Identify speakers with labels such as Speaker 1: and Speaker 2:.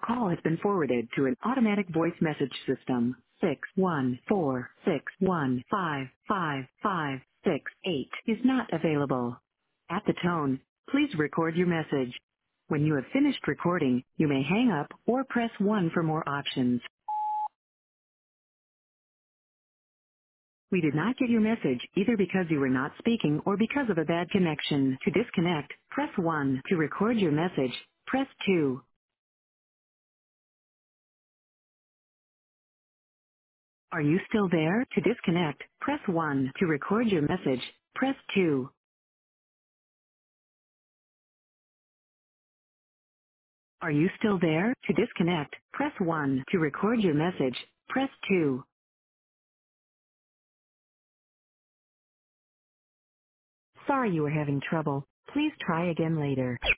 Speaker 1: call has been forwarded to an automatic voice message system. 61461555568 is not available. At the tone, please record your message. When you have finished recording, you may hang up or press 1 for more options. We did not get your message either because you were not speaking or because of a bad connection. To disconnect, press 1. To record your message, press 2. Are you still there? To disconnect, press 1. To record your message, press 2. Are you still there? To disconnect, press 1. To record your message, press 2. Sorry you were having trouble. Please try again later.